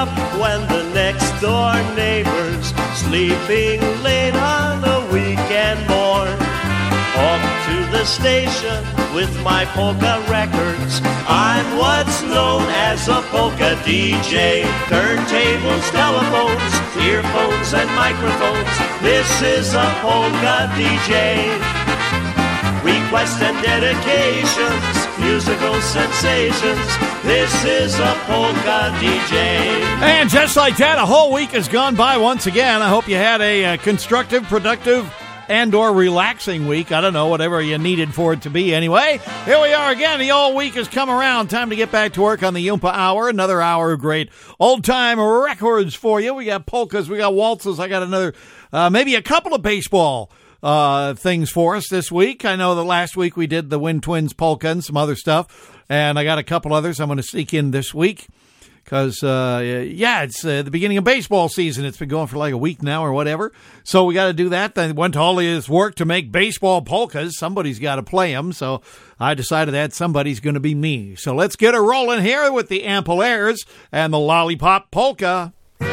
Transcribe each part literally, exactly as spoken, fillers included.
up when the next door neighbor's sleeping late on a weekend morn. Off to the station with my polka records. I'm what's known as a polka D J. Turntables, telephones, earphones and microphones. This is a polka D J. Requests and dedications, musical sensations. This is a polka D J. And just like that, a whole week has gone by once again. I hope you had a uh, constructive, productive, and or relaxing week. I don't know, whatever you needed for it to be anyway. Here we are again. The old week has come around. Time to get back to work on the Oompa Hour. Another hour of great old-time records for you. We got polkas, we got waltzes. I got another, uh, maybe a couple of baseball uh, things for us this week. I know that last week we did the Wind Twins polka and some other stuff, and I got a couple others I'm going to sneak in this week. Because, uh, yeah, it's uh, the beginning of baseball season. It's been going for like a week now or whatever. So we got to do that. Then went to all this work to make baseball polkas. Somebody's got to play them. So I decided that somebody's going to be me. So let's get her rolling here with the Ample Airs and the Lollipop Polka.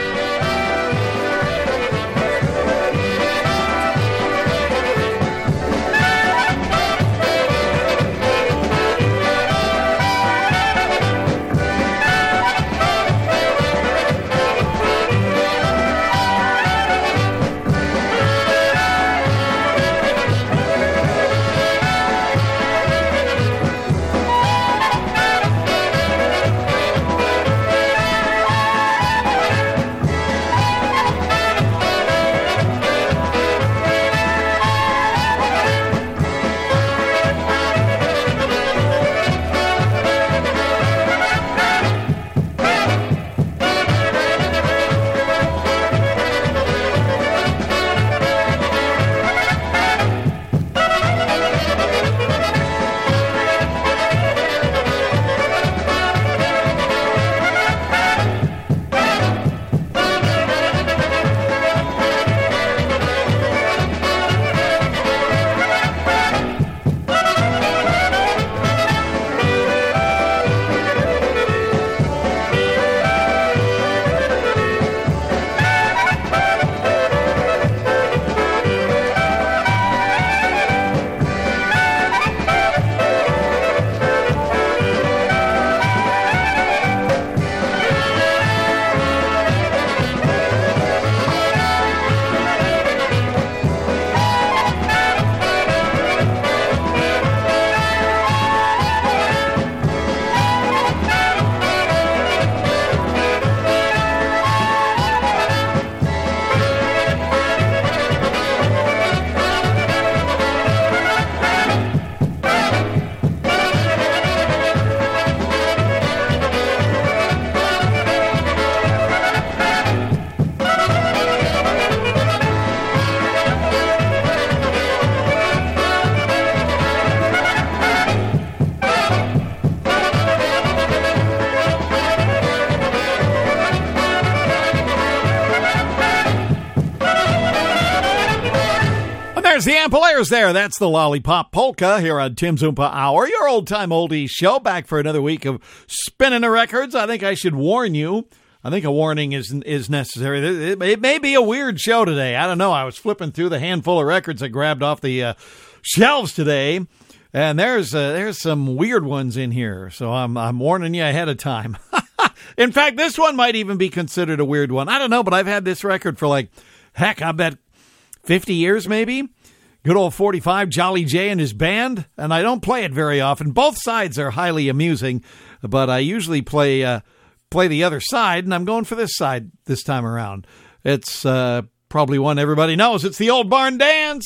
There's the Ample Airs there. That's the Lollipop Polka here on Tim's Oompa Hour, your old-time oldies show, back for another week of spinning the records. I think I should warn you. I think a warning is is necessary. It, it may be a weird show today. I don't know. I was flipping through the handful of records I grabbed off the uh, shelves today, and there's uh, there's some weird ones in here. So I'm I'm warning you ahead of time. In fact, this one might even be considered a weird one. I don't know, but I've had this record for like, heck, I bet fifty years maybe. Good old forty-five, Jolly J and his band, and I don't play it very often. Both sides are highly amusing, but I usually play uh, play the other side, and I'm going for this side this time around. It's uh, probably one everybody knows. It's the Old Barn Dance.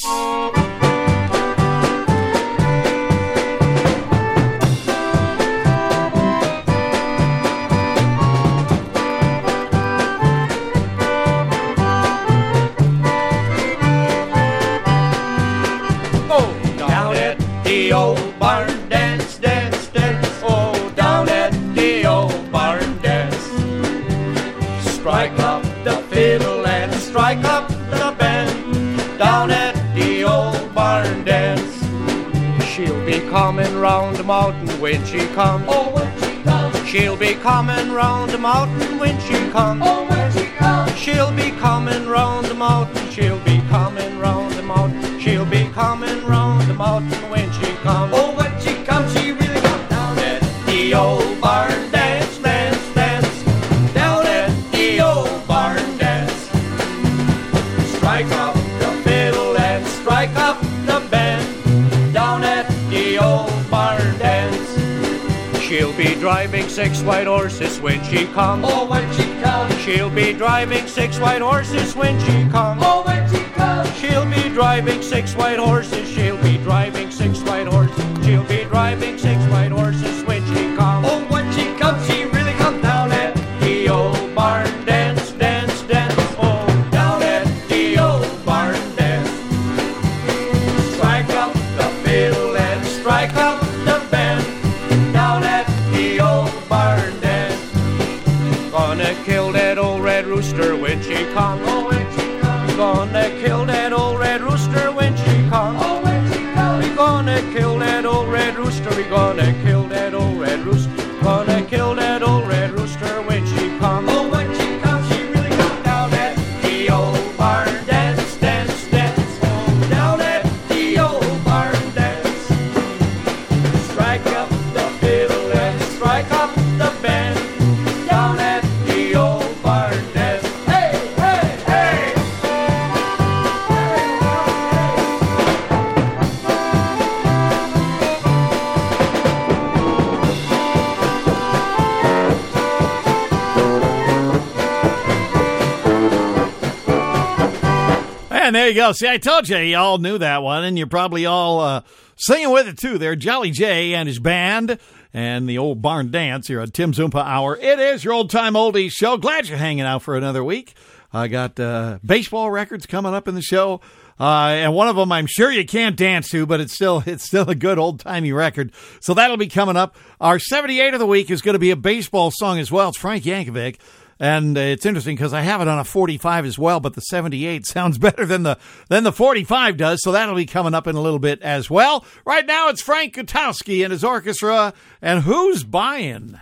The old barn dance, dance, dance, oh, down at the old barn dance. Strike up the fiddle and strike up the band, down at the old barn dance. She'll be coming round the mountain when she comes. Oh, when she comes. She'll be coming round the mountain when she comes. Oh, when she comes. She'll be coming round the mountain. She'll be coming round the mountain. She'll be coming round the mountain when she comes. Oh, when she comes, she really comes down at The old barn dance, dance, dance. Down at the old barn dance. Strike up the fiddle and strike up the band. Down at the old barn dance. She'll be driving six white horses when she comes. Oh, when she comes. She'll be driving six white horses when she comes. Oh, when she comes. She'll be driving six white horses. She'll be driving six white horses. She'll be driving six white horses when she comes. Oh, when she comes, she really comes down at The old barn dance, dance, dance. Oh, down at the old barn dance. Strike up the fiddle and strike up the band. Down at the old barn dance. Gonna kill that old red rooster when she comes. Oh, when she comes. Gonna kill that old red rooster when she comes. Oh, when she comes. We gonna kill that old red rooster. We gonna kill that old red rooster. Gonna kill that old red rooster when she comes. Oh, when she comes, she really comes down at The old barn dance, dance, dance. Oh, down at the old barn dance. Strike up the fiddle and strike up the band. Down at the old barn dance. Hey, hey, Hey! And there you go. See, I told you, you all knew that one, and you're probably all uh, singing with it, too. There, Jolly J and his band and the old barn dance here on Tim Zumpa Hour. It is your old-time oldies show. Glad you're hanging out for another week. I got uh, baseball records coming up in the show, uh, and one of them I'm sure you can't dance to, but it's still it's still a good old-timey record. So that'll be coming up. Our seventy-eight of the week is going to be a baseball song as well. It's Frank Yankovic. And uh, it's interesting because I have it on a forty-five as well, but the seventy-eight sounds better than the than the forty-five does, so that'll be coming up in a little bit as well. Right now, it's Frank Gutowski and his orchestra, and Who's Buying?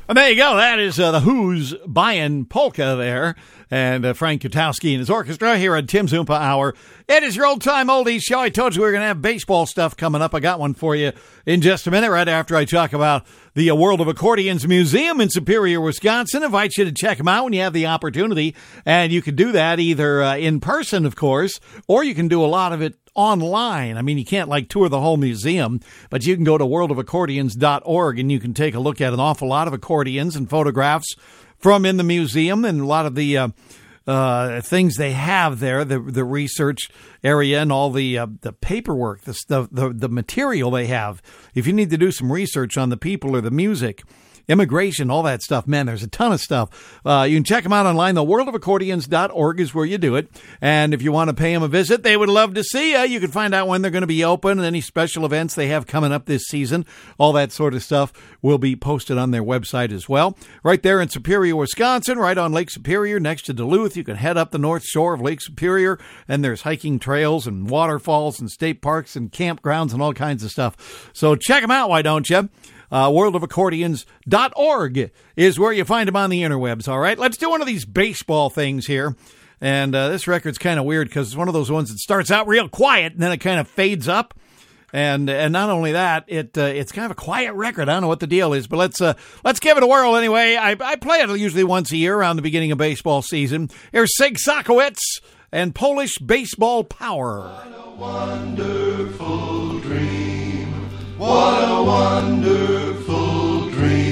And there you go. That is uh, the Who's Buying Polka there. And uh, Frank Kutowski and his orchestra here at Tim's Oompa Hour. It is your old-time oldies show. I told you we were going to have baseball stuff coming up. I got one for you in just a minute, right after I talk about the uh, World of Accordions Museum in Superior, Wisconsin. I invite you to check them out when you have the opportunity. And you can do that either uh, in person, of course, or you can do a lot of it online. I mean, you can't like tour the whole museum, but you can go to world of accordions dot org and you can take a look at an awful lot of accordions and photographs from in the museum and a lot of the uh, uh, things they have there, the the research area and all the uh, the paperwork, the stuff, the the material they have. If you need to do some research on the people or the music, immigration, all that stuff, man, there's a ton of stuff. Uh, you can check them out online. the world of accordions dot org is where you do it. And if you want to pay them a visit, they would love to see you. You can find out when they're going to be open and any special events they have coming up this season. All that sort of stuff will be posted on their website as well. Right there in Superior, Wisconsin, right on Lake Superior, next to Duluth. You can head up the north shore of Lake Superior, and there's hiking trails and waterfalls and state parks and campgrounds and all kinds of stuff. So check them out, why don't you? Uh, world of accordions dot org is where you find them on the interwebs, all right? Let's do one of these baseball things here. And uh, this record's kind of weird because it's one of those ones that starts out real quiet and then it kind of fades up. And and not only that, it uh, it's kind of a quiet record. I don't know what the deal is, but let's uh, let's give it a whirl anyway. I, I play it usually once a year around the beginning of baseball season. Here's Sig Sakowicz and Polish Baseball Power. What a wonderful dream. What a wonderful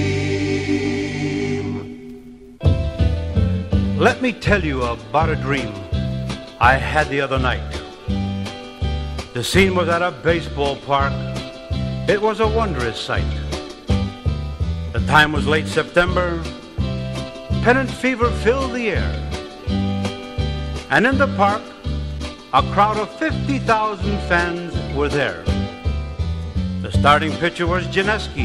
dream. Let me tell you about a dream I had the other night. The scene was at a baseball park. It was a wondrous sight. The time was late September. Pennant fever filled the air. And in the park, a crowd of fifty thousand fans were there. The starting pitcher was Janeski,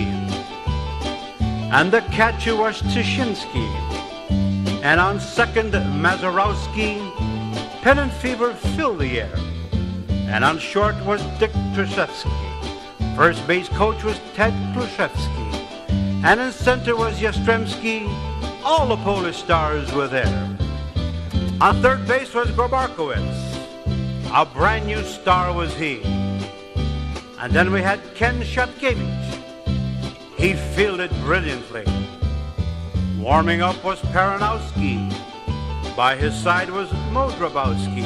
and the catcher was Tyshinsky, and on second, Mazarowski. Pennant fever filled the air, and on short was Dick Truszewski. First base coach was Ted Kluszewski, and in center was Jastrzemski. All the Polish stars were there. On third base was Gorbarkowicz. A brand new star was he. And then we had Ken Shutkevich. He fielded brilliantly. Warming up was Peronowski. By his side was Mo Grabowski.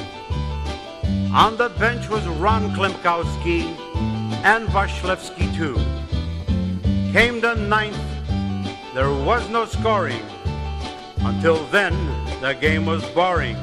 On the bench was Ron Klimkowski and Vasilevsky too. Came the ninth. There was no scoring. Until then, the game was boring.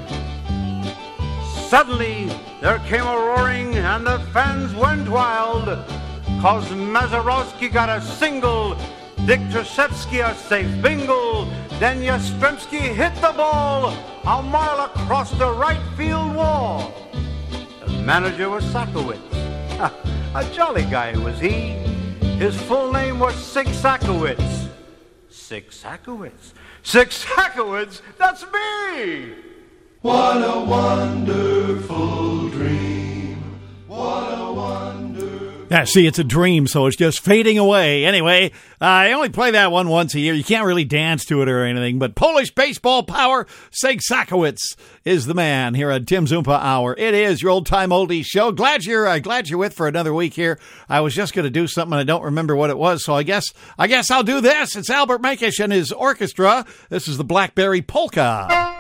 Suddenly, there came a roaring and the fans went wild, cause Mazarowski got a single, Dick Truszewski a safe bingle, then Jastrzemski hit the ball a mile across the right field wall. The manager was Sakowicz. A jolly guy was he. His full name was Sig Sakowicz. Sig Sakowicz. Sig Sakowicz, that's me! What a wonderful dream. What a wonderful... Yeah, see, it's a dream, so it's just fading away. Anyway, uh, I only play that one once a year. You can't really dance to it or anything, but Polish Baseball Power, Sig Sakowicz is the man here at Tim's Oompa Hour. It is your old-time oldies show. Glad you're uh, glad you're with for another week here. I was just going to do something, I don't remember what it was, so I guess I guess I'll do this. It's Albert Mankish and his orchestra. This is the Blackberry Polka.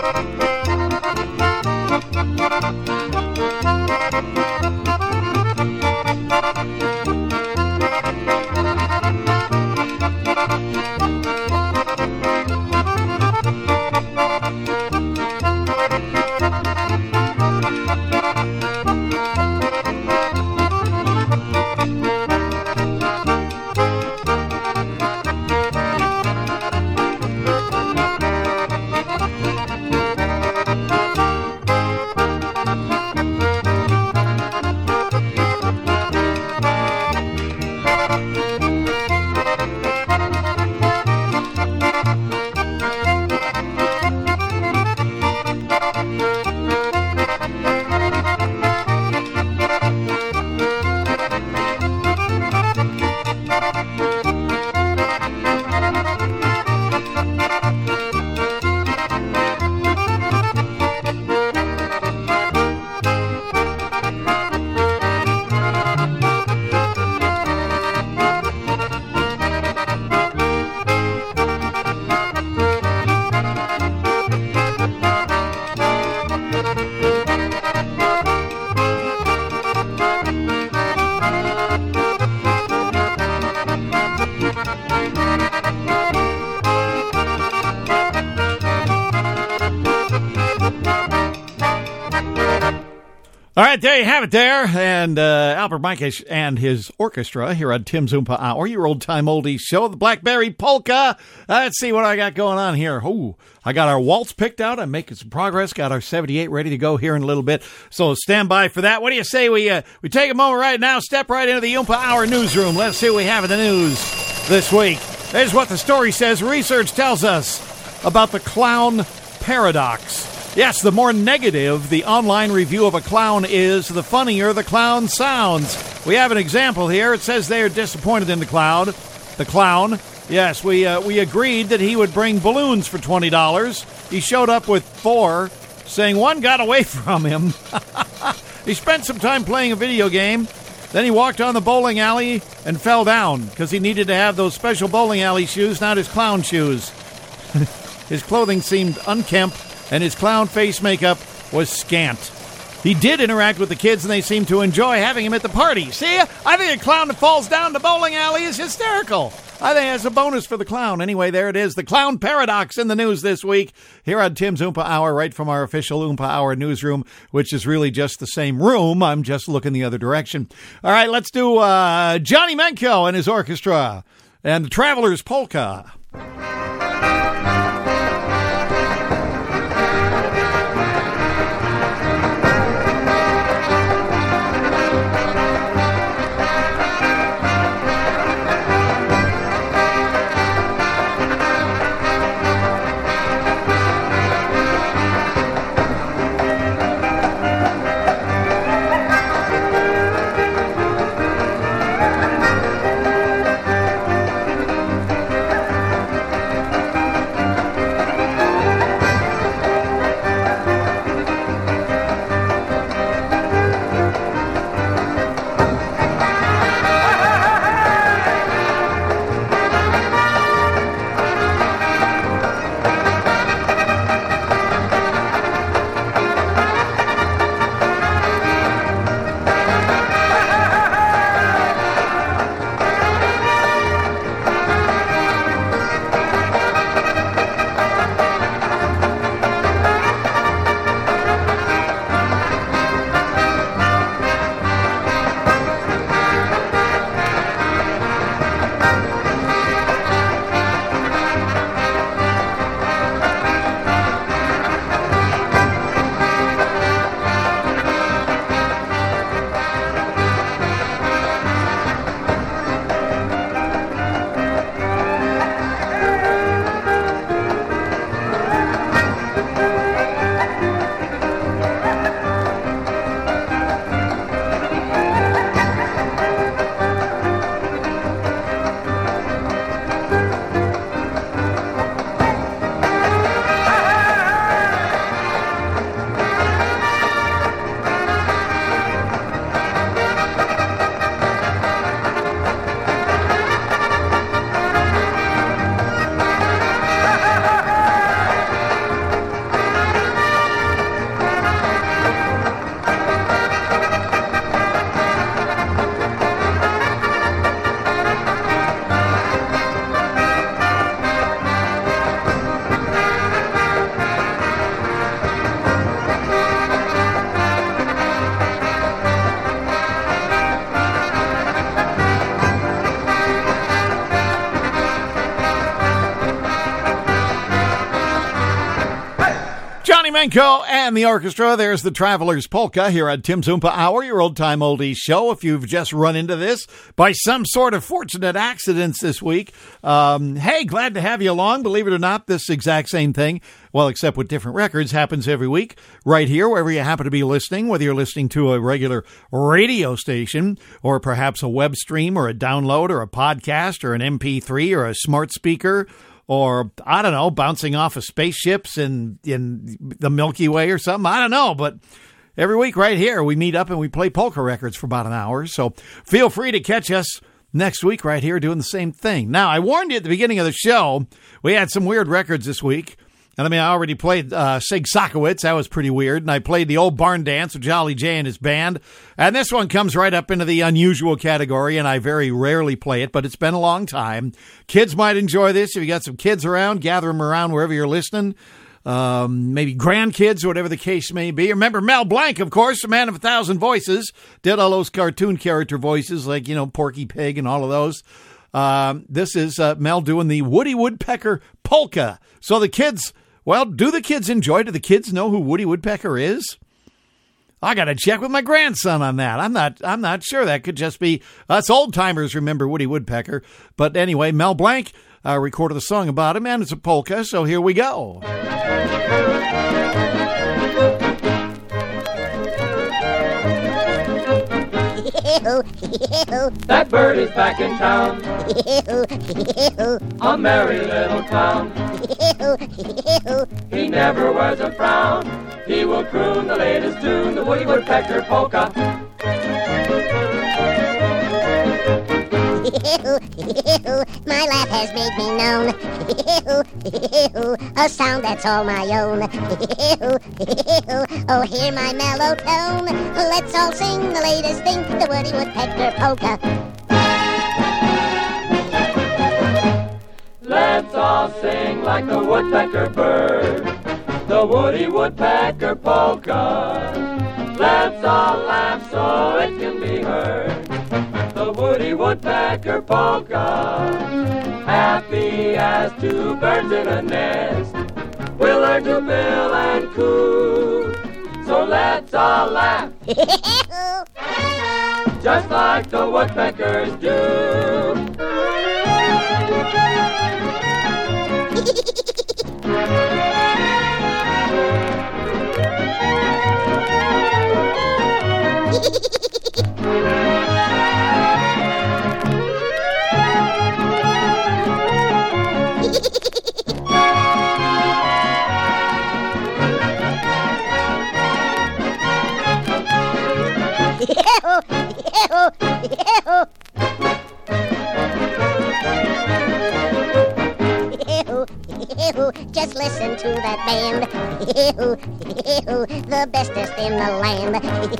All right, there you have it there. And uh, Albert Mikesh and his orchestra here on Tim's Oompa Hour, your old-time oldies show, the Blackberry Polka. Uh, let's see what I got going on here. Ooh, I got our waltz picked out. I'm making some progress. Got our seventy-eight ready to go here in a little bit. So stand by for that. What do you say we uh, we take a moment right now, step right into the Oompa Hour newsroom. Let's see what we have in the news this week. Here's what the story says. Research tells us about the clown paradox. Yes, the more negative the online review of a clown is, the funnier the clown sounds. We have an example here. It says they are disappointed in the clown. The clown. Yes, we uh, we agreed that he would bring balloons for twenty dollars. He showed up with four, saying one got away from him. He spent some time playing a video game. Then he walked on the bowling alley and fell down because he needed to have those special bowling alley shoes, not his clown shoes. His clothing seemed unkempt, and his clown face makeup was scant. He did interact with the kids, and they seemed to enjoy having him at the party. See, I think a clown that falls down the bowling alley is hysterical. I think that's a bonus for the clown. Anyway, there it is, the clown paradox in the news this week here on Tim's Oompa Hour, right from our official Oompa Hour newsroom, which is really just the same room. I'm just looking the other direction. All right, let's do uh, Johnny Menko and his orchestra and the Traveler's Polka. Johnny Menko and the orchestra. There's the Traveler's Polka here at Tim's Oompa Hour, your old-time oldies show. If you've just run into this by some sort of fortunate accidents this week, um, hey, glad to have you along. Believe it or not, this exact same thing, well, except with different records, happens every week right here, wherever you happen to be listening, whether you're listening to a regular radio station or perhaps a web stream or a download or a podcast or an M P three or a smart speaker, or, I don't know, bouncing off of spaceships in, in the Milky Way or something. I don't know, but every week right here, we meet up and we play polka records for about an hour. So feel free to catch us next week right here doing the same thing. Now, I warned you at the beginning of the show, we had some weird records this week. And I mean, I already played uh, Sig Sakowitz. That was pretty weird. And I played the old barn dance with Jolly J and his band. And this one comes right up into the unusual category, and I very rarely play it, but it's been a long time. Kids might enjoy this. If you got some kids around, gather them around wherever you're listening. Um, maybe grandkids, whatever the case may be. Remember Mel Blanc, of course, the man of a thousand voices, did all those cartoon character voices like, you know, Porky Pig and all of those. Um, this is uh, Mel doing the Woody Woodpecker polka. So the kids... Well, do the kids enjoy? Do the kids know who Woody Woodpecker is? I got to check with my grandson on that. I'm not I'm not sure. That could just be us old-timers remember Woody Woodpecker. But anyway, Mel Blanc uh, recorded a song about him, and it's a polka, so here we go. That bird is back in town, a merry little clown. He never wears a frown. He will croon the latest tune, the Woody Woodpecker polka. My laugh has made me known, a sound that's all my own. Oh, hear my mellow tone. Let's all sing the latest thing, the Woody Woodpecker polka. Let's all sing like the woodpecker bird, the Woody Woodpecker polka. Let's all laugh so it can be heard, the Woody Woodpecker polka. Happy as two birds in a nest, we'll learn to bill and coo. So let's all laugh, just like the woodpeckers do. Just listen to that band, the bestest in the land.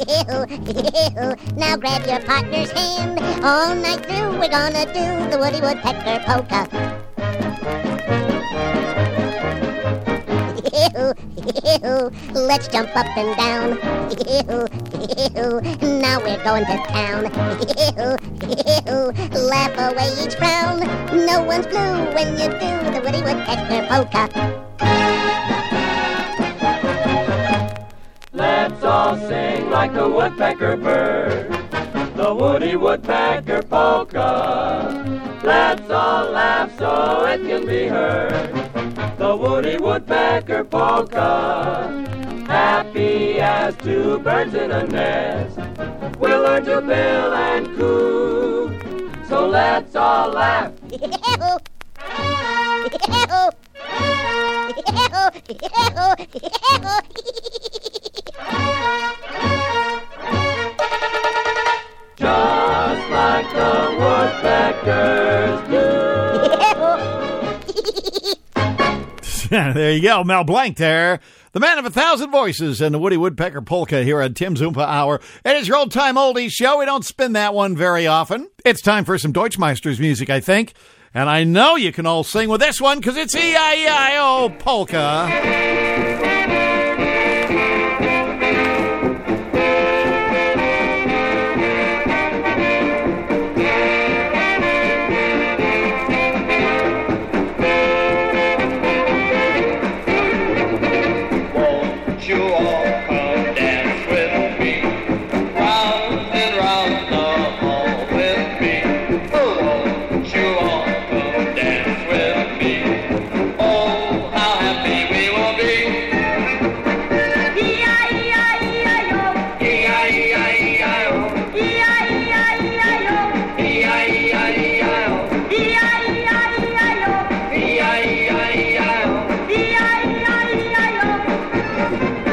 Now grab your partner's hand. All night through we're gonna do the Woody Woodpecker polka. Let's jump up and down. Now we're going to town. Laugh away each frown. No one's blue when you do the Woody Woodpecker polka. Let's all sing like the woodpecker bird, the Woody Woodpecker polka. Let's all laugh so it can be heard, the Woody Woodpecker polka. Happy as two birds in a nest, we'll learn to bill and coo. So let's all laugh, just like the woodpeckers do. There you go, Mel Blanc there. The man of a thousand voices and the Woody Woodpecker polka here at Tim's Oompa Hour. It is your old-time oldies show. We don't spin that one very often. It's time for some Deutschmeister's music, I think. And I know you can all sing with this one because it's E I E I O polka. won't you all come dance with me? Round and round the hall with me. Oh, won't you all come dance with me? Oh, how happy we will be. E I E I E I O. E I E I E I O. E I E I E I O. E I E I E I O. E I E I E I O. E I E I E I O. E I E I E I O.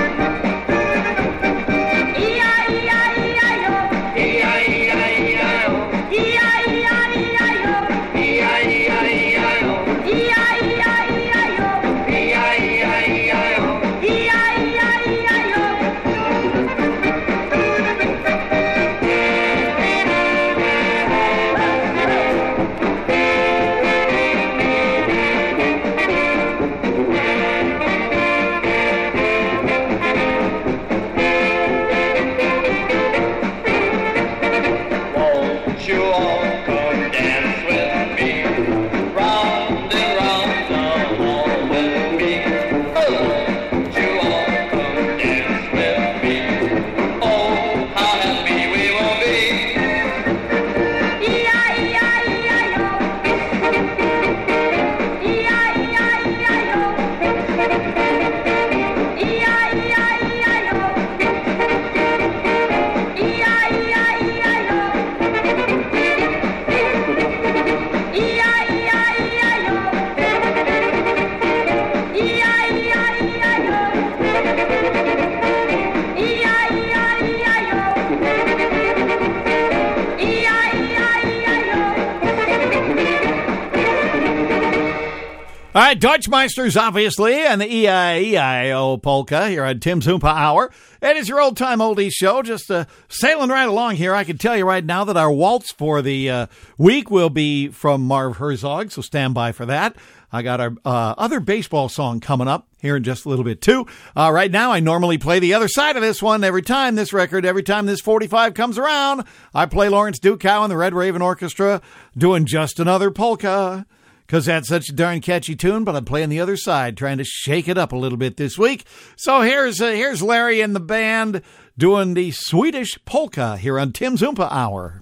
All right, Deutschmeisters, obviously, and the E I E I O polka here on Tim's Oompa Hour. It is your old-time oldies show, just uh, sailing right along here. I can tell you right now that our waltz for the uh, week will be from Marv Herzog, so stand by for that. I got our uh, other baseball song coming up here in just a little bit, too. Uh, right now, I normally play the other side of this one every time this record, every time this forty-five comes around. I play Lawrence Dukow and the Red Raven Orchestra doing Just Another Polka, because that's such a darn catchy tune, but I'm playing the other side, trying to shake it up a little bit this week. So here's uh, here's Larry and the band doing the Swedish polka here on Tim's Oompa Hour.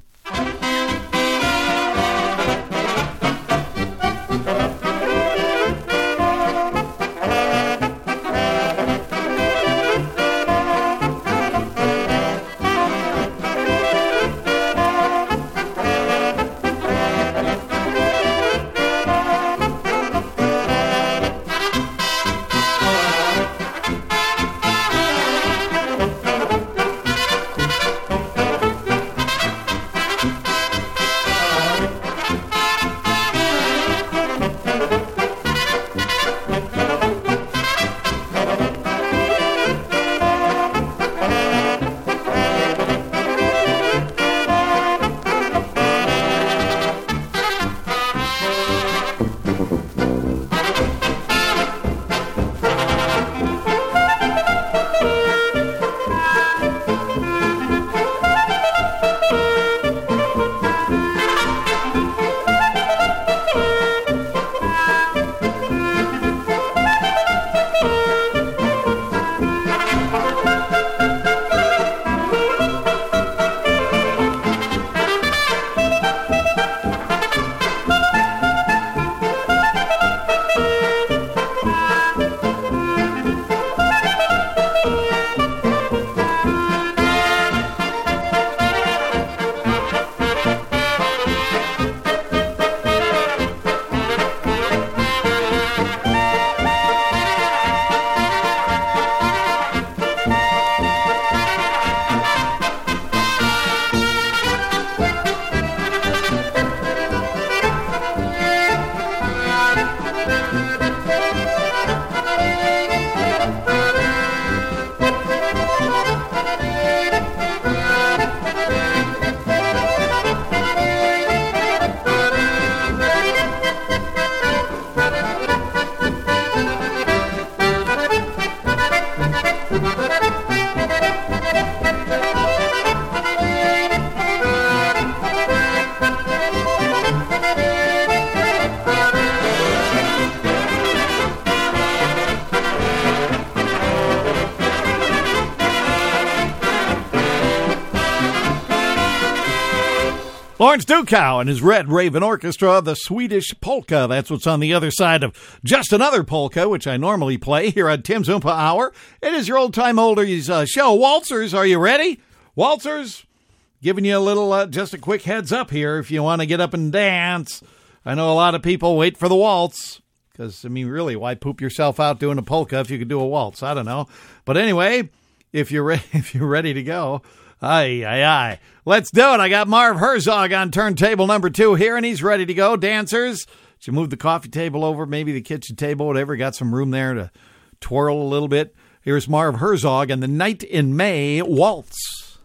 Lawrence Dukow and his Red Raven Orchestra, the Swedish Polka. That's what's on the other side of Just Another Polka, which I normally play here at Tim's Oompa Hour. It is your old-time oldies uh, show. Waltzers, are you ready? Waltzers, giving you a little, uh, just a quick heads up here if you want to get up and dance. I know a lot of people wait for the waltz because, I mean, really, why poop yourself out doing a polka if you could do a waltz? I don't know. But anyway, if you're, re- if you're ready to go... Aye, aye, aye. Let's do it. I got Marv Herzog on turntable number two here, and he's ready to go. Dancers, should move the coffee table over, maybe the kitchen table, whatever. Got some room there to twirl a little bit. Here's Marv Herzog and the Night in May Waltz.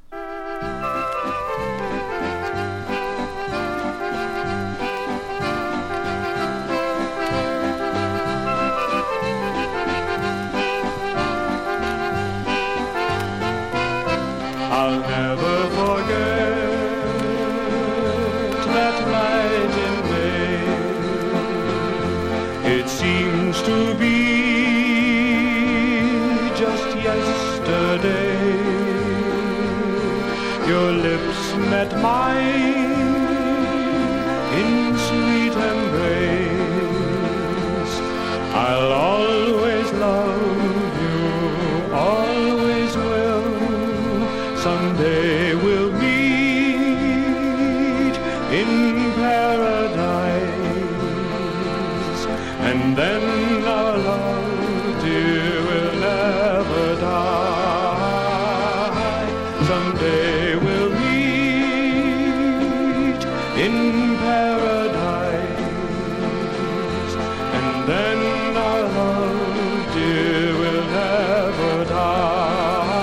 I'll never forget that night in May. It seems to be just yesterday. Your lips met mine in sweet embrace. I'll always love you, always will. Someday we'll meet in paradise, and then our love, dear, will never die. Someday we'll meet in paradise, and then our love, dear, will never die.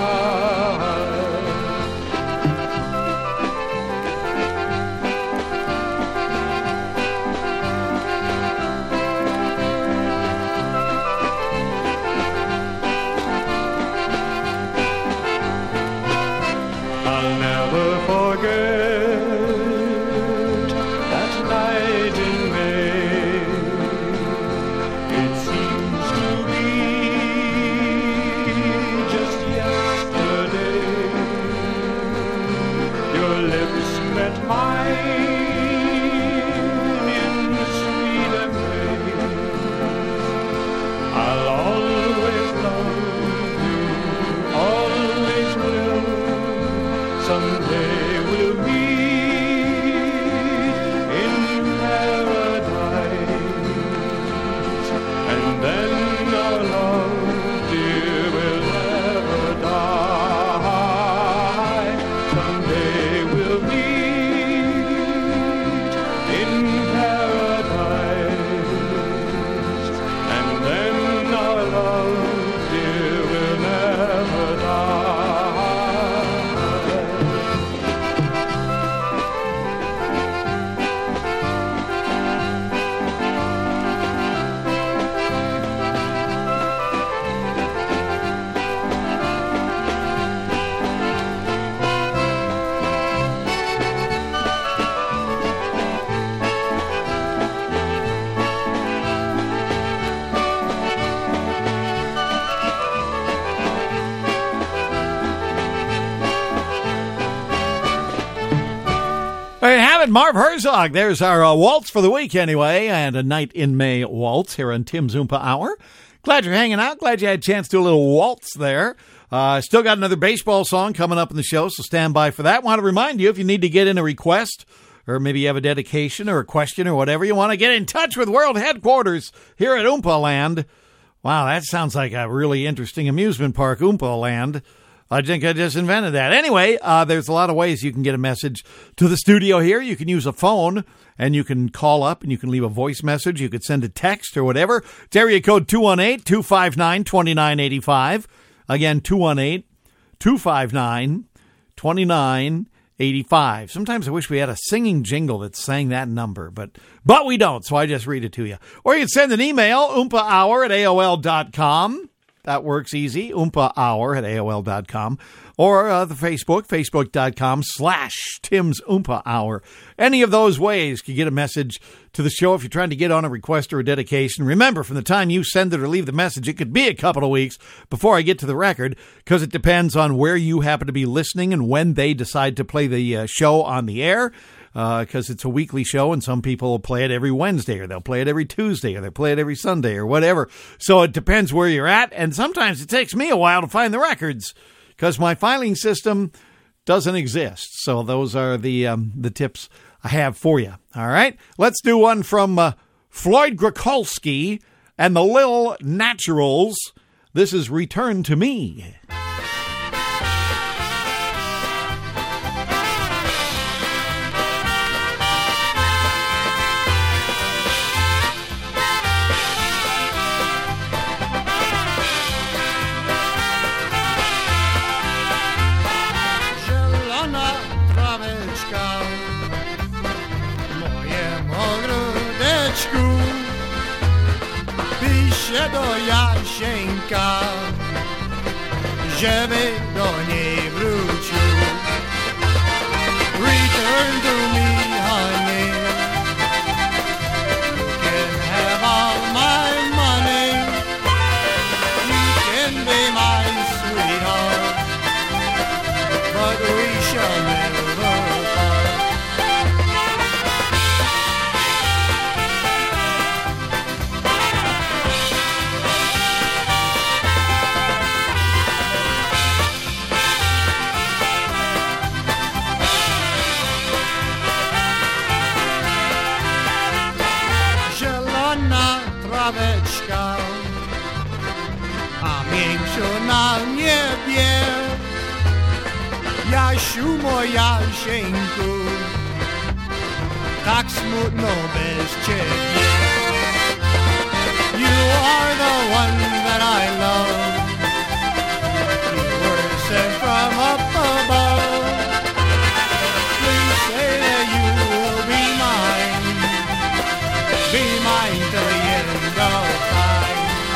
There you have it, Marv Herzog. There's our uh, waltz for the week anyway, and a Night in May waltz here on Tim's Oompa Hour. Glad you're hanging out. Glad you had a chance to do a little waltz there. Uh, still got another baseball song coming up in the show, so stand by for that. Want to remind you, if you need to get in a request, or maybe you have a dedication or a question or whatever, you want to get in touch with World Headquarters here at Oompa Land. Wow, that sounds like a really interesting amusement park, Oompa Land. I think I just invented that. Anyway, uh, there's a lot of ways you can get a message to the studio here. You can use a phone, and you can call up, and you can leave a voice message. You could send a text or whatever. It's area code two one eight, two five nine, two nine eight five. Again, two one eight, two five nine, two nine eight five. Sometimes I wish we had a singing jingle that sang that number, but but we don't, so I just read it to you. Or you can send an email, oompa hour at A O L dot com. That works easy, oompa hour at A O L dot com. Or uh, the Facebook, facebook.com slash Tim's Oompa Hour. Any of those ways can get a message to the show if you're trying to get on a request or a dedication. Remember, from the time you send it or leave the message, it could be a couple of weeks before I get to the record, because it depends on where you happen to be listening and when they decide to play the uh, show on the air. because uh, it's a weekly show, and some people will play it every Wednesday, or they'll play it every Tuesday, or they'll play it every Sunday, or whatever. So it depends where you're at, and sometimes it takes me a while to find the records because my filing system doesn't exist. So those are the um, the tips I have for you. All right, let's do one from uh, Floyd Grakulski and the Lil Naturals. This is Return to Me. Zielona traweczka w moim ogródeczku, pisze do Jasieńka, żeby do niej wrócił. Return to me, honey. You can have all my money. You can be my sweetheart, but we shall never part. Zielona traweczka, a miękczo na niebie. Jasiu, moja Jasieńku, tak smutno bez ciebie. You are the one that I love. You were sent from up above. Please say that you will be mine, be mine till the end of time.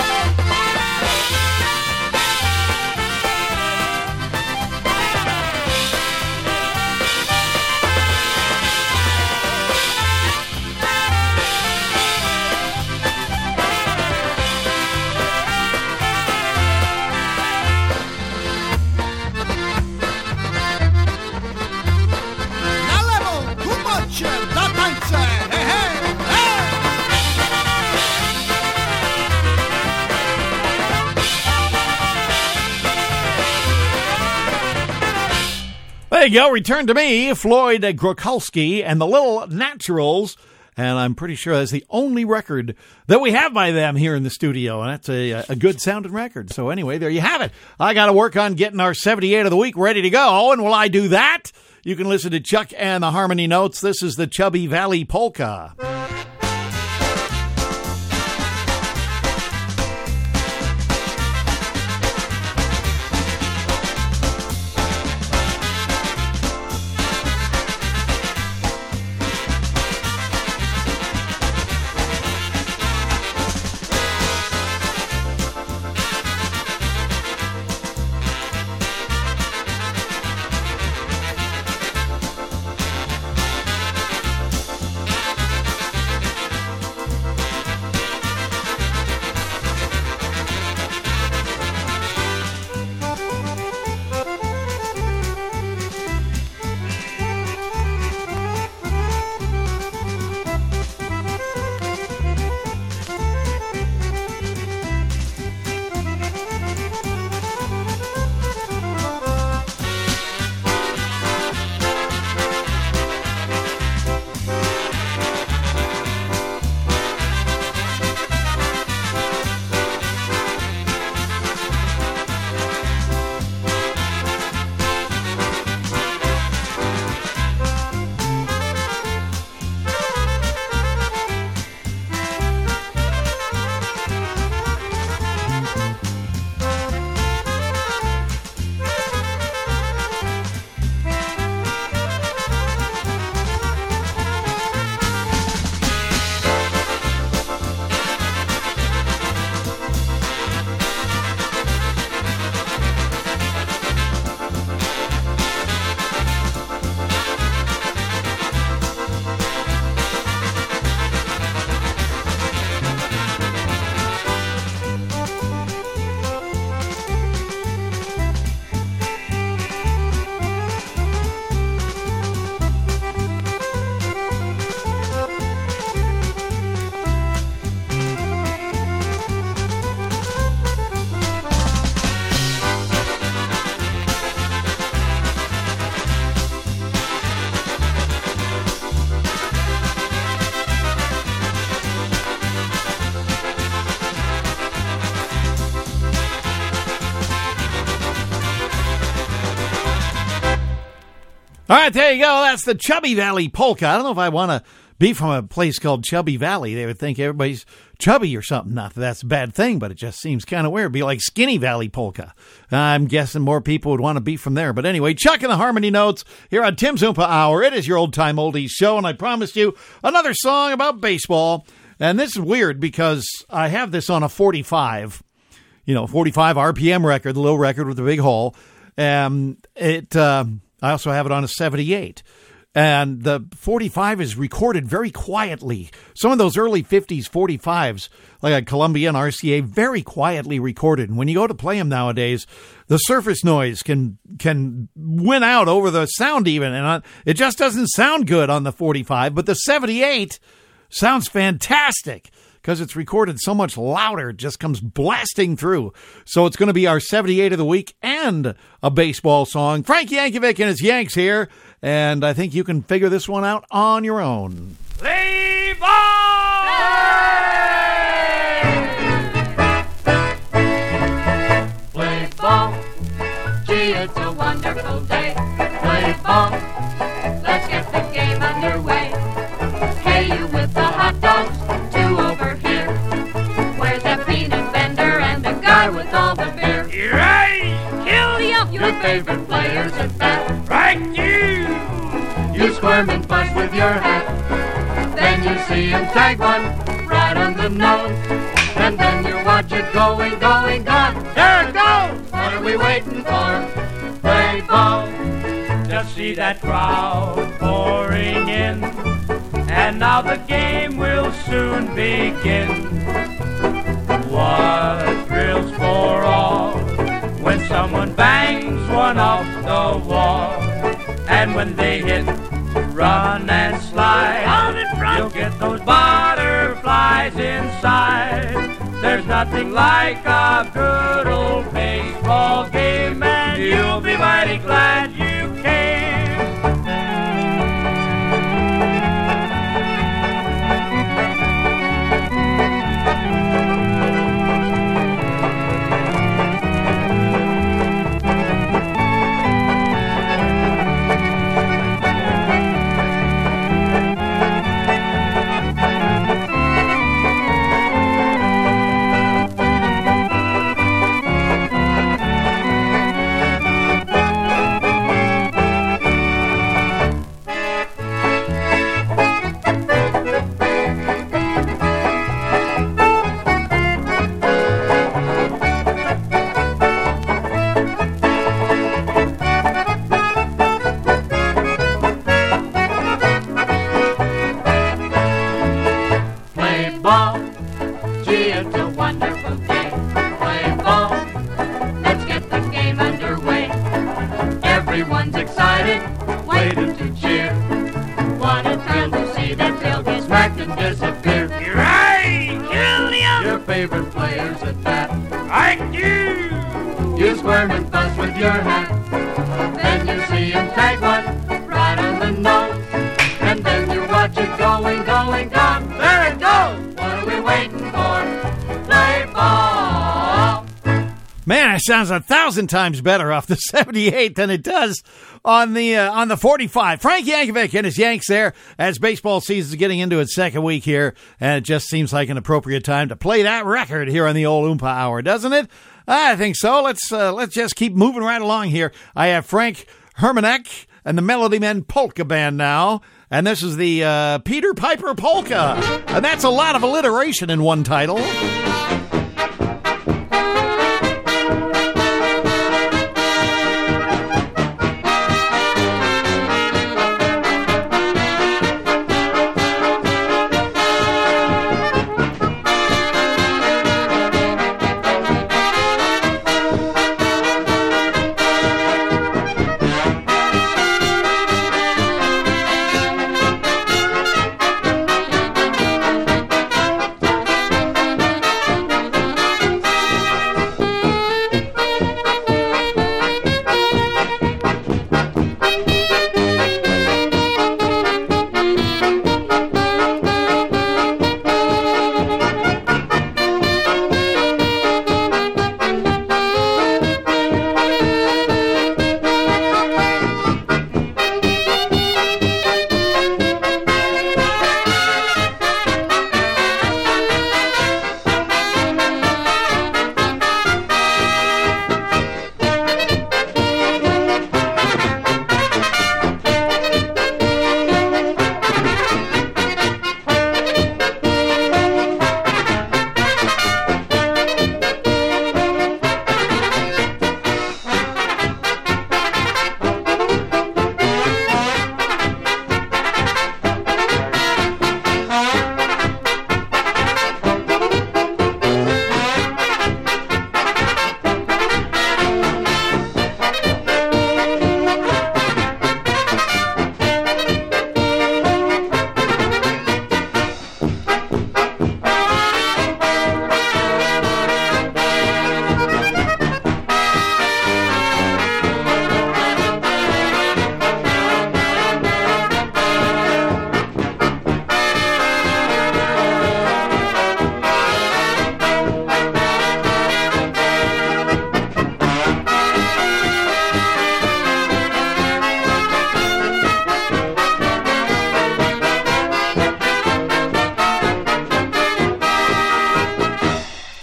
Na lewo, kumocie, do tańce, hej, hej, hej! There you go. Return to Me, Floyd Grakulski and the Little Naturals. And I'm pretty sure that's the only record that we have by them here in the studio. And that's a, a good sounding record. So anyway, there you have it. I got to work on getting our seventy-eight of the week ready to go. And while I do that, you can listen to Chuck and the Harmony Notes. This is the Chubby Valley Polka. All right, there you go. That's the Chubby Valley Polka. I don't know if I want to be from a place called Chubby Valley. They would think everybody's chubby or something. Not that that's a bad thing, but it just seems kind of weird. It'd be like Skinny Valley Polka. I'm guessing more people would want to be from there. But anyway, Chuck and the Harmony Notes here on Tim's Oompa Hour. It is your old-time oldies show, and I promised you another song about baseball. And this is weird because I have this on a forty-five, you know, forty-five R P M record, the little record with the big hole. Um, it... Uh, I also have it on a seventy-eight. And the forty-five is recorded very quietly. Some of those early fifties forty-fives, like a Columbia and R C A, very quietly recorded. And when you go to play them nowadays, the surface noise can can win out over the sound even. And it just doesn't sound good on the forty-five. But the seventy-eight sounds fantastic because it's recorded so much louder. It just comes blasting through. So it's going to be our seventy-eight of the week and a baseball song. Frank Yankovic and his Yanks here, and I think you can figure this one out on your own. Play ball! Play ball, gee, it's a wonderful day. Play ball, let's get the game underway. Hey, you with the hot dogs, two over here. Where's that peanut vendor and the guy with all the beer? You're right! Kill you, your favorite players at bat. Right, you! You squirm and fuss with your hat. Then you see him tag one right on the nose. And then you watch it going, going, gone. There it goes! What are we waiting for? Play ball. Just see that crowd pouring in, and now the game will soon begin. What thrills for all when someone bangs one off the wall. And when they hit, run and slide, on in front, you'll get those butterflies inside. There's nothing like a good old baseball game, and you'll be mighty glad you came. Sounds a thousand times better off the seventy-eight than it does on the uh, on the forty-five. Frank Yankovic and his Yanks there as baseball season is getting into its second week here, and it just seems like an appropriate time to play that record here on the old Oompa Hour, doesn't it? I think so. Let's uh, let's just keep moving right along here. I have Frank Hermanek and the Melody Men Polka Band now, and this is the uh, Peter Piper Polka, and that's a lot of alliteration in one title.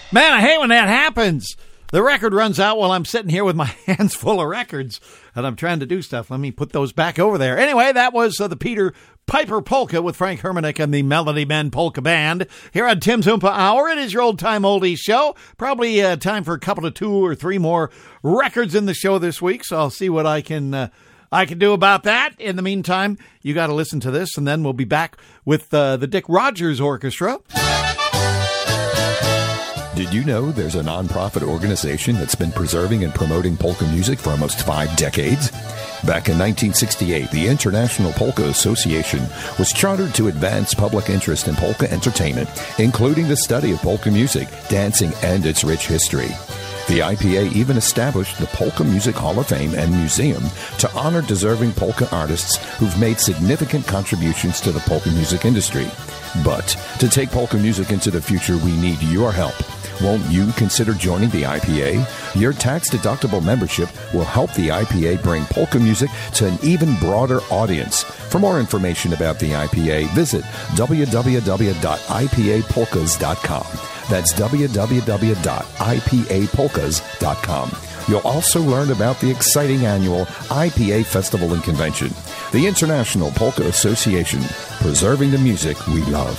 Man, I hate when that happens. The record runs out while I'm sitting here with my hands full of records, and I'm trying to do stuff. Let me put those back over there. Anyway, that was uh, the Peter Piper Polka with Frank Hermannick and the Melody Men Polka Band. Here on Tim's Oompa Hour, it is your old-time oldies show. Probably uh, time for a couple of two or three more records in the show this week, so I'll see what I can uh, I can do about that. In the meantime, you got to listen to this, and then we'll be back with uh, the Dick Rogers Orchestra. Did you know there's a nonprofit organization that's been preserving and promoting polka music for almost five decades? Back in nineteen sixty-eight, the International Polka Association was chartered to advance public interest in polka entertainment, including the study of polka music, dancing, and its rich history. The I P A even established the Polka Music Hall of Fame and Museum to honor deserving polka artists who've made significant contributions to the polka music industry. But to take polka music into the future, we need your help. Won't you consider joining the I P A? Your tax-deductible membership will help the I P A bring polka music to an even broader audience. For more information about the I P A, visit w w w dot i p a polkas dot com. That's w w w dot i p a polkas dot com. You'll also learn about the exciting annual I P A Festival and Convention. The International Polka Association, preserving the music we love.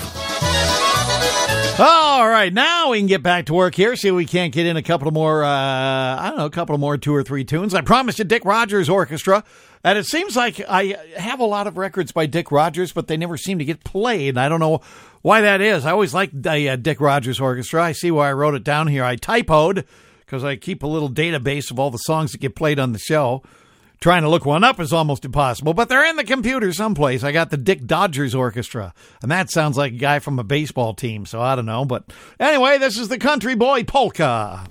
All right, now we can get back to work here. See if we can't get in a couple of more, uh, I don't know, a couple of more two or three tunes. I promised you Dick Rogers Orchestra, and it seems like I have a lot of records by Dick Rogers, but they never seem to get played. I don't know why that is. I always liked the uh, Dick Rogers Orchestra. I see why I wrote it down here. I typoed because I keep a little database of all the songs that get played on the show. Trying to look one up is almost impossible, but they're in the computer someplace. I got the Dick Dodgers Orchestra, and that sounds like a guy from a baseball team, so I don't know. But anyway, this is the Country Boy Polka.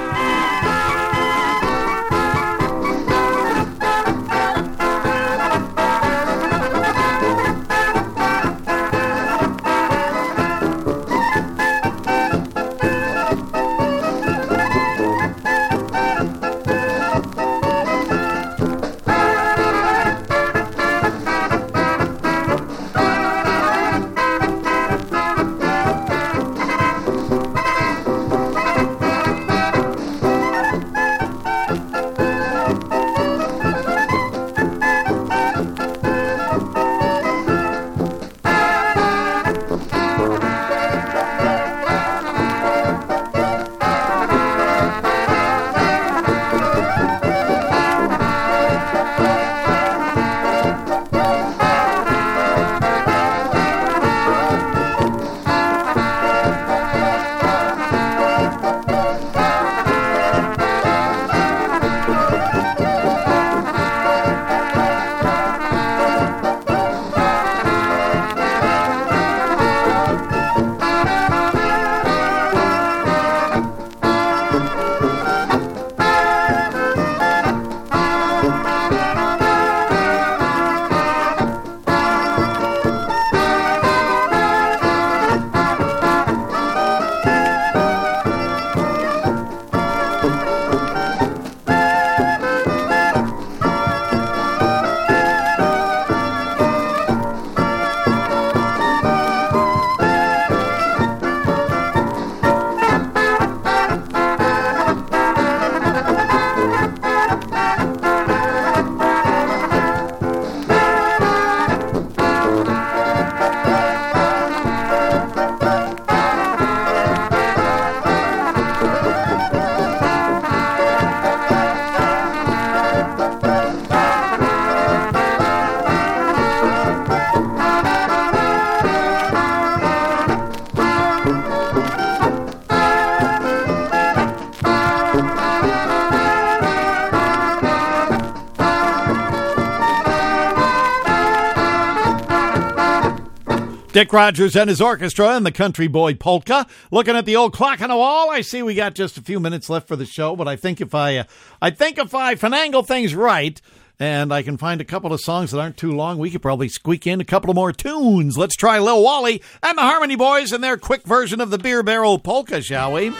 Dick Rogers and his orchestra and the Country Boy Polka. Looking at the old clock on the wall, I see we got just a few minutes left for the show, but I think if I, uh, I think if I finagle things right, and I can find a couple of songs that aren't too long, we could probably squeak in a couple of more tunes. Let's try Lil Wally and the Harmony Boys and their quick version of the Beer Barrel Polka, shall we?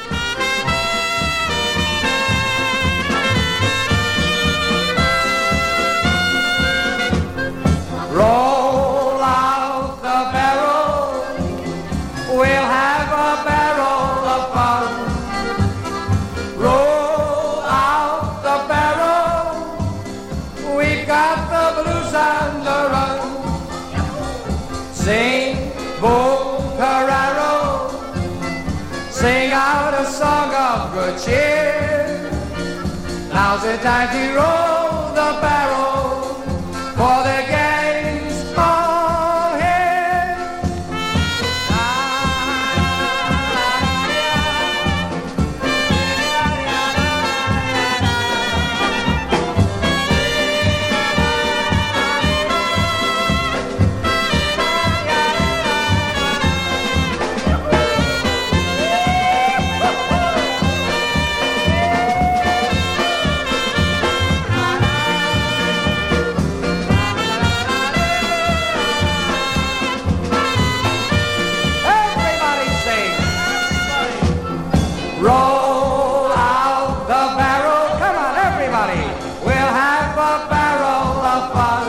Roll out the barrel, we'll have a barrel of fun. Now's the time to roll the barrel for the gang's all here. Everybody sing. Roll out the barrel. Come on, everybody. We'll have a barrel of fun.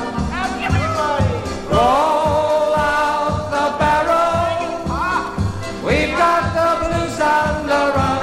Roll out the barrel. We've got the blues on the run.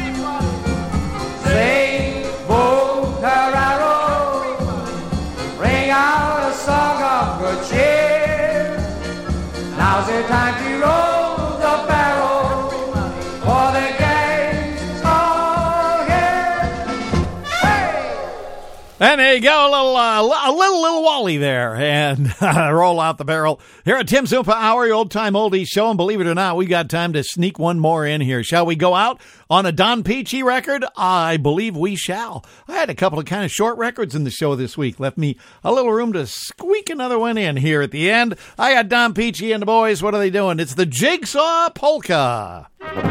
Sing, boom, tararo. Ring out a song of good cheer. Now's the time to roll the barrel for the gang's all here. Hey! And there you go, a little, uh, a little, little Wally there, and roll out the barrel. Here at Tim Zumpa Hour, your old-time oldies show, and believe it or not, we got time to sneak one more in here. Shall we go out on a Don Peachy record? I believe we shall. I had a couple of kind of short records in the show this week. Left me a little room to squeak another one in here at the end. I got Don Peachy and the boys. What are they doing? It's the Jigsaw Polka.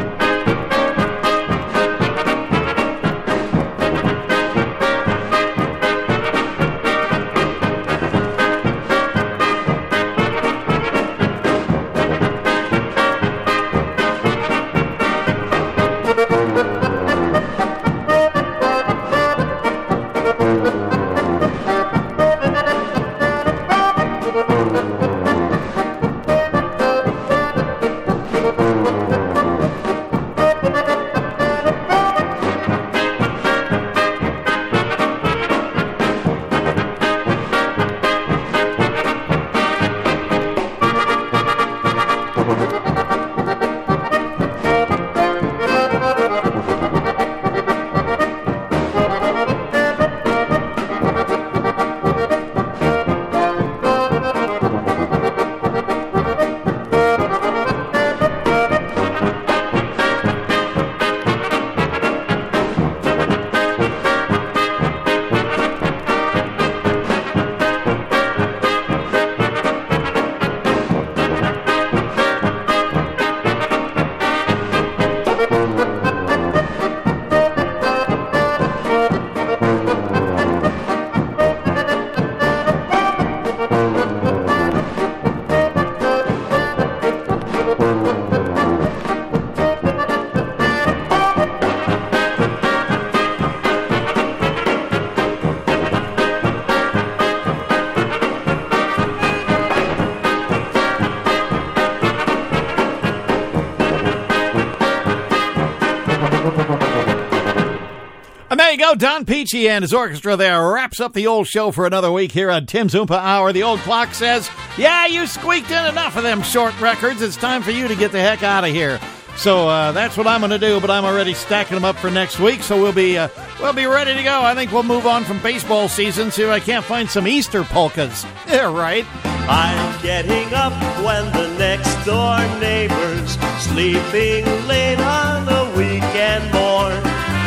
And there you go, Don Peachy and his orchestra there wraps up the old show for another week here on Tim Zumpa Hour. The old clock says, yeah, you squeaked in enough of them short records. It's time for you to get the heck out of here. So uh, that's what I'm going to do, but I'm already stacking them up for next week, so we'll be uh, we'll be ready to go. I think we'll move on from baseball season, see if I can't find some Easter polkas. Yeah, right. I'm getting up when the next door neighbor's sleeping late on a weekend morn.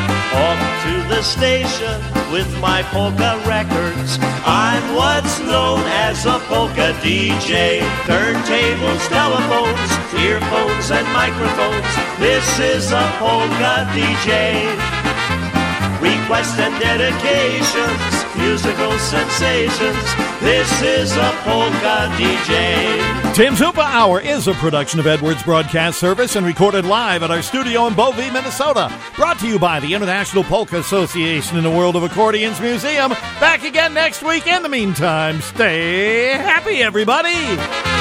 Off to the station with my polka records. I'm what's known as a polka D J. Turntables, telephones, earphones, and microphones. This is a polka D J. Requests and dedications, musical sensations. This is a polka D J. Tim Zumpa Hour is a production of Edwards Broadcast Service and recorded live at our studio in Bovey, Minnesota. Brought to you by the International Polka Association and the World of Accordions Museum. Back again next week. In the meantime, stay happy, everybody.